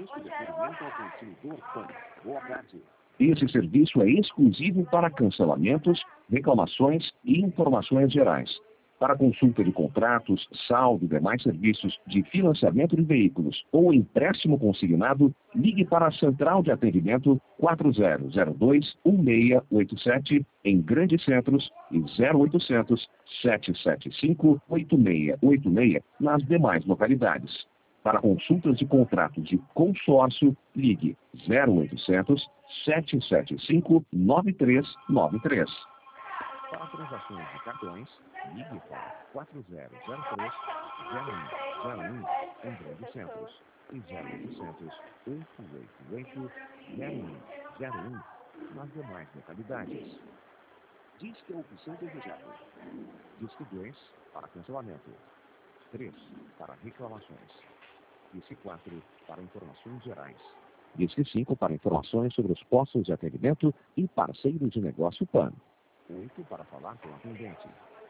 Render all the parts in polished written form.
Serviço de atendimento ao consumidor PAN. Boa tarde. Esse serviço é exclusivo para cancelamentos, reclamações e informações gerais. Para consulta de contratos, saldo e demais serviços de financiamento de veículos ou empréstimo consignado, ligue para a Central de Atendimento 4002-1687 em Grandes Centros e 0800-775-8686 nas demais localidades. Para consultas de contratos de consórcio, ligue 0800-775-9393. Para transações de cartões, ligue para 4003-0101 em Grandes Centros e 0800-888-0101 nas demais localidades. Disque a opção desejada. Disque 2 para cancelamento. 3 para reclamações. Disque 4 para informações gerais. Disque 5 para informações sobre os postos de atendimento e parceiros de negócio PAN. 8 para falar com o atendente.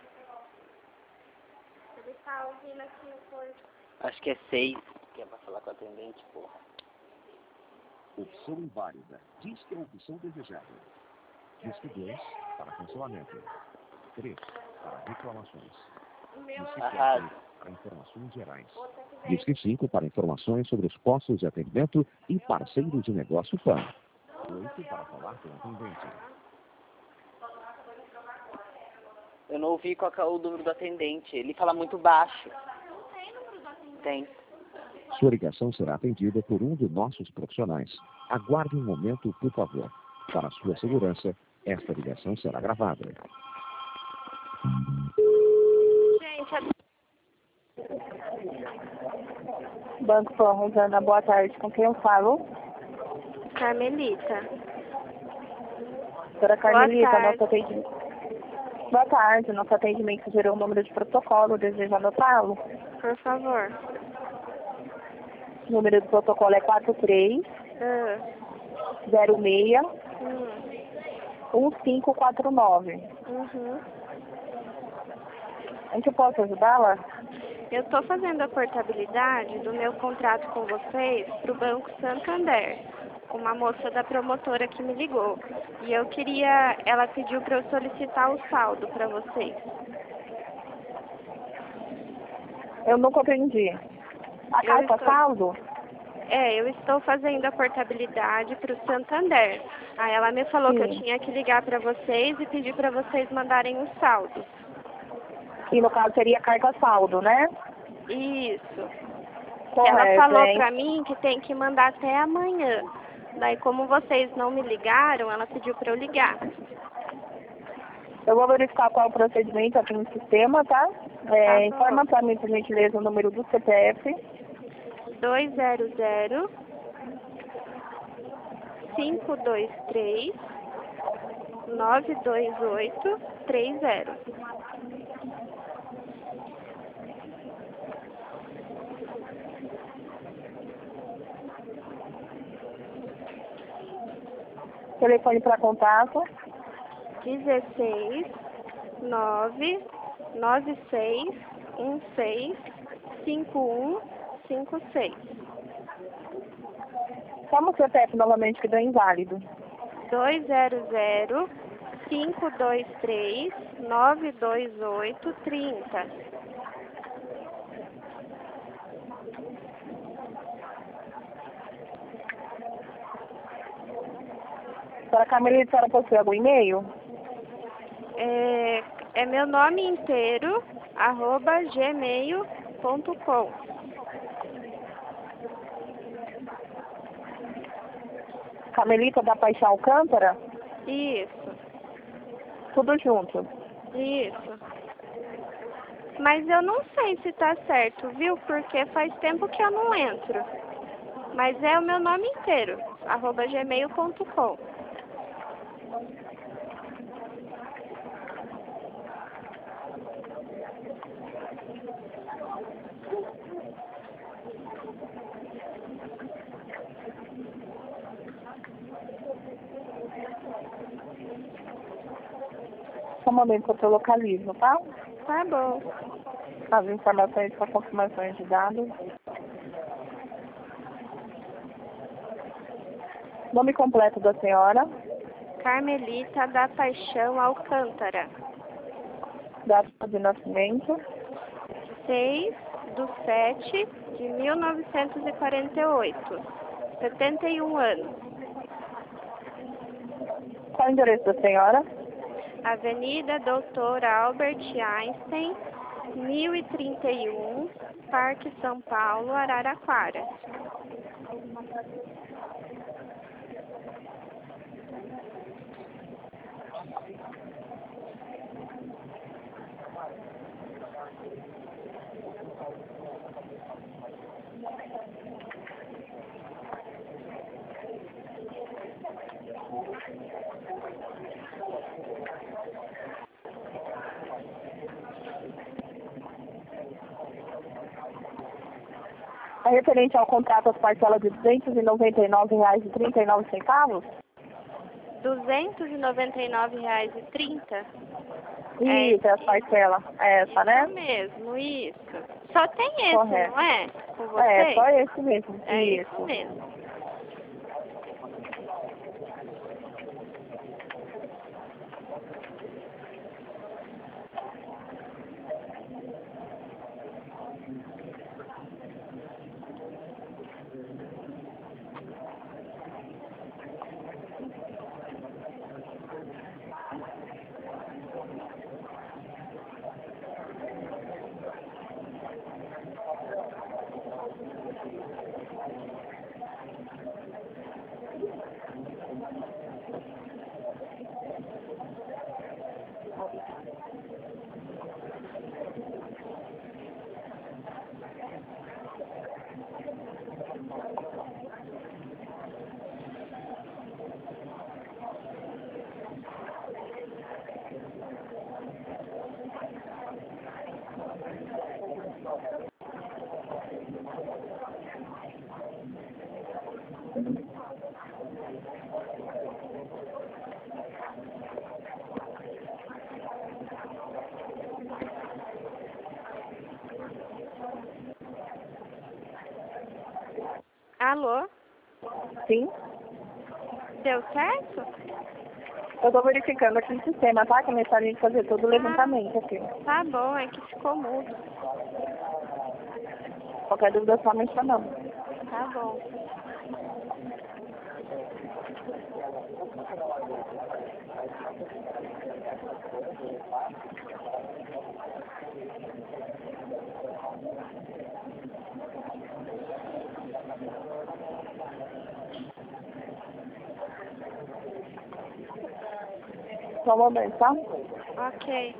Ele tá ouvindo aqui o coisa. Acho que é 6, que é pra falar com o atendente, porra. Opção inválida. Disque a opção desejada. Disque 2 para cancelamento. 3 para reclamações. Disque 4 para informações gerais. Disque 5 para informações sobre os postos de atendimento e parceiros de negócio PAN. 8 para falar com o atendente. Eu não ouvi qual que é o número do atendente. Ele fala muito baixo. Não tem número do atendente. Tem. Sua ligação será atendida por um de nossos profissionais. Aguarde um momento, por favor. Para sua segurança, esta ligação será gravada. Gente, Banco Pan Rosana, boa tarde. Com quem eu falo? Carmelita. Doutora Carmelita, tarde. nosso atendimento. Boa tarde, nosso atendimento gerou um número de protocolo, deseja anotá-lo? Por favor. O número do protocolo é 4306 1549. Em que eu posso ajudá-la? Eu estou fazendo a portabilidade do meu contrato com vocês para o Banco Santander, com uma moça da promotora que me ligou. E eu queria, ela pediu para eu solicitar o saldo para vocês. Eu não compreendi. A carta saldo? Eu estou fazendo a portabilidade para o Santander. Aí ela me falou que eu tinha que ligar para vocês e pedir para vocês mandarem o saldo. E no caso seria carta saldo, né? Isso. Correto, Ela falou pra mim que tem que mandar até amanhã. Daí, como vocês não me ligaram, ela pediu pra eu ligar. Eu vou verificar qual é o procedimento aqui no sistema, tá? Informa pra mim, por gentileza, o número do CPF. 200 523 928 30. Telefone para contato. 16 9 96 16 5156. Chama o CPF novamente que deu inválido. 200 523 928 30. Para Carmelita, a senhora possui algum e-mail? É meu nome inteiro, @gmail.com. Carmelita da Paixão Alcântara? Isso. Tudo junto. Isso. Mas eu não sei se tá certo, viu? Porque faz tempo que eu não entro. Mas é o meu nome inteiro, @gmail.com. Só um momento que eu localizo, tá? Tá bom. As informações para confirmações de dados. Nome completo da senhora. Carmelita da Paixão Alcântara. Data de nascimento. 6/7/1948. 71 anos. Qual o endereço da senhora? Avenida Doutor Albert Einstein, 1031, Parque São Paulo, Araraquara. É referente ao contrato às parcelas de R$ 299,39? R$ 299,30? Isso, é as parcelas. É essa, né? Isso mesmo, isso. Só tem esse, Correto. não é? Com você? É, só esse mesmo. É isso. isso mesmo. Alô? Sim. Deu certo? Eu tô verificando aqui no sistema, tá? Começar a gente fazer todo o levantamento aqui. Tá bom, é que ficou mudo. Qualquer dúvida é só me chamando. Tá bom. Só um momento, tá? Ok.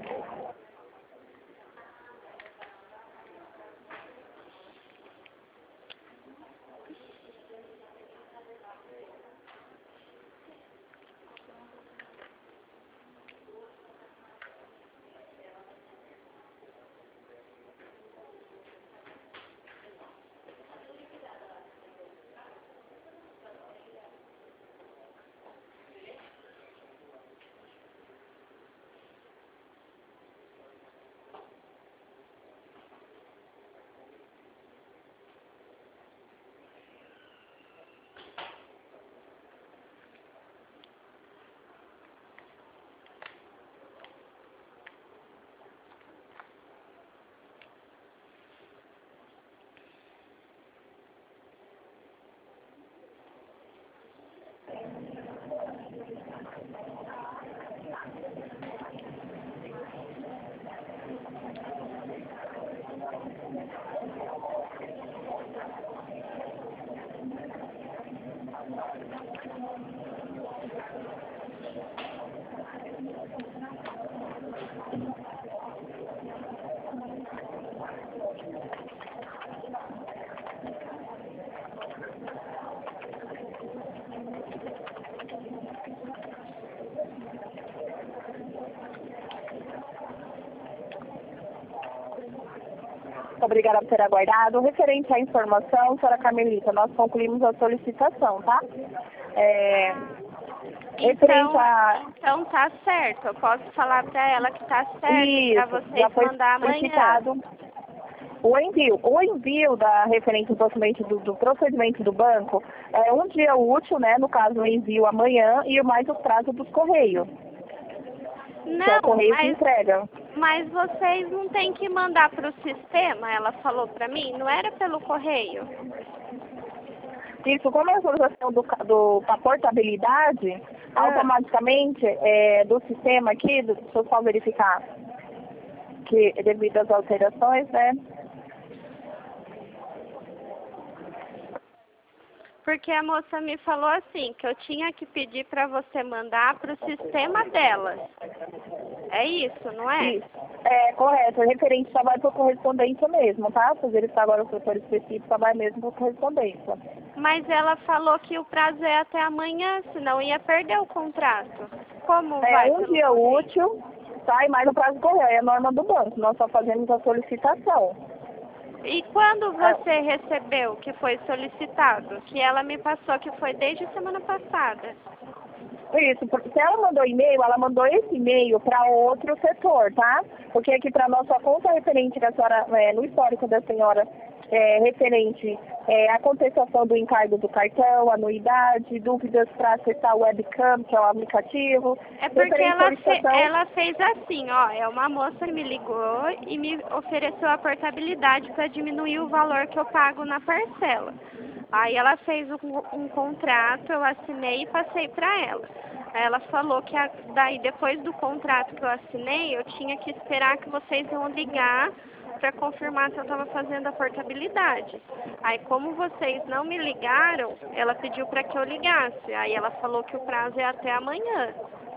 Obrigada por ter aguardado. Referente à informação, senhora Carmelita, nós concluímos a solicitação, tá? Referente a... Então tá certo, eu posso falar pra ela que tá certo, Isso, pra já vocês foi mandar amanhã. solicitado. O envio da referente do procedimento do banco é um dia útil, né? No caso, o envio amanhã e mais o prazo dos correios. Não, que é o correio que entrega. Mas vocês não têm que mandar para o sistema, ela falou para mim, não era pelo correio. Isso, como é a atualização da portabilidade, automaticamente do sistema aqui, deixa eu só verificar, que devido às alterações, né? Porque a moça me falou assim, que eu tinha que pedir para você mandar para o sistema delas. É isso, não é? Isso. É, correto. O referente só vai por correspondência mesmo, tá? Se ele está agora o setor específico, só vai mesmo por correspondência. Mas ela falou que o prazo é até amanhã, senão ia perder o contrato. Como vai? É um dia útil, tá? E mais o prazo correio. É a norma do banco. Nós só fazemos a solicitação. E quando você recebeu que foi solicitado? Que ela me passou que foi desde semana passada. Isso, porque se ela mandou e-mail, ela mandou esse e-mail para outro setor, tá? Porque aqui para nossa conta referente da senhora, no histórico da senhora, referente à contestação do encargo do cartão, anuidade, dúvidas para acessar o webcam, que é o aplicativo. É porque ela fez assim, ó, uma moça me ligou e me ofereceu a portabilidade para diminuir o valor que eu pago na parcela. Aí ela fez um contrato, eu assinei e passei para ela. Aí ela falou que daí depois do contrato que eu assinei, eu tinha que esperar que vocês iam ligar para confirmar se eu estava fazendo a portabilidade. Aí como vocês não me ligaram, ela pediu para que eu ligasse. Aí ela falou que o prazo é até amanhã.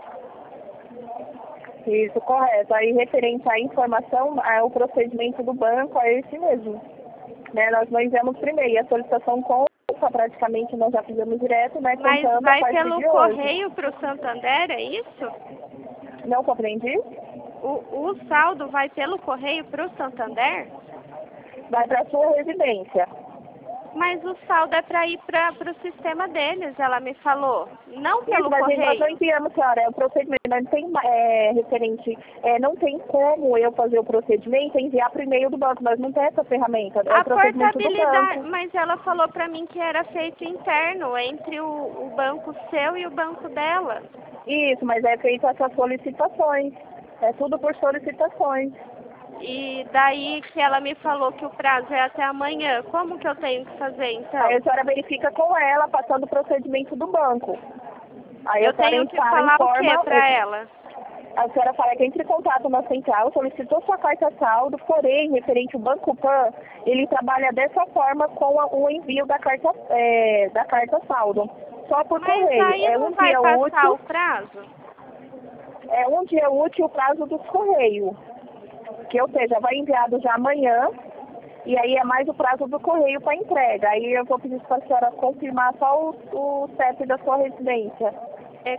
Isso, correto. Aí referente à informação, o procedimento do banco é esse mesmo. Né? Nós não enviamos primeiro, a solicitação praticamente nós já fizemos direto, né? Mas vai pelo correio para o Santander, é isso? Não compreendi? O saldo vai pelo correio para o Santander? Vai para a sua residência. Mas o saldo é para ir para o sistema deles, ela me falou. Não pelo correio. Nós não enviamos, senhora, é o procedimento, não tem referente, não tem como eu fazer o procedimento e enviar para o e-mail do banco, nós não temos essa ferramenta. É a o procedimento portabilidade, do banco. mas ela falou para mim que era feito interno, entre o banco seu e o banco dela. Isso, mas é feito essas solicitações. É tudo por solicitações. E daí que ela me falou que o prazo é até amanhã. Como que eu tenho que fazer, então? Aí a senhora verifica com ela, passando o procedimento do banco. Aí eu tenho que falar o que para ela? A senhora fala que entre em contato na central, solicitou sua carta saldo, porém, referente ao Banco Pan, ele trabalha dessa forma com o envio da carta saldo. Só por correio. Mas aí não vai passar o prazo? É um dia útil o prazo dos correios. Que, ou seja, vai enviado já amanhã, e aí é mais o prazo do correio para entrega. Aí eu vou pedir para a senhora confirmar só o CEP da sua residência. É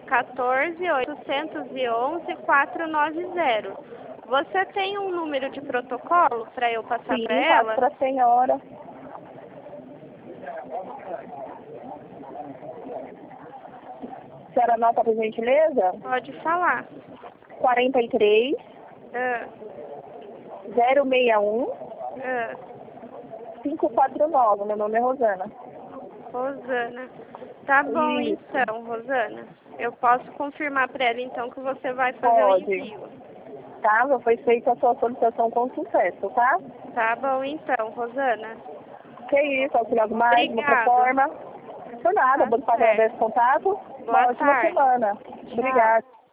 14.811.490. Você tem um número de protocolo para eu passar para ela? Sim, para a senhora. A senhora anota, por gentileza? Pode falar. 43 061 549. Meu nome é Rosana. Rosana. Tá bom, Isso. então, Rosana. Eu posso confirmar para ela, então, que você vai fazer o envio. Tá, já foi feita a sua solicitação com sucesso, tá? Tá bom, então, Rosana. Que isso, auxiliar algo mais, uma outra forma. Por nada, vou fazer esse contato. Boa Uma ótima semana. Obrigada.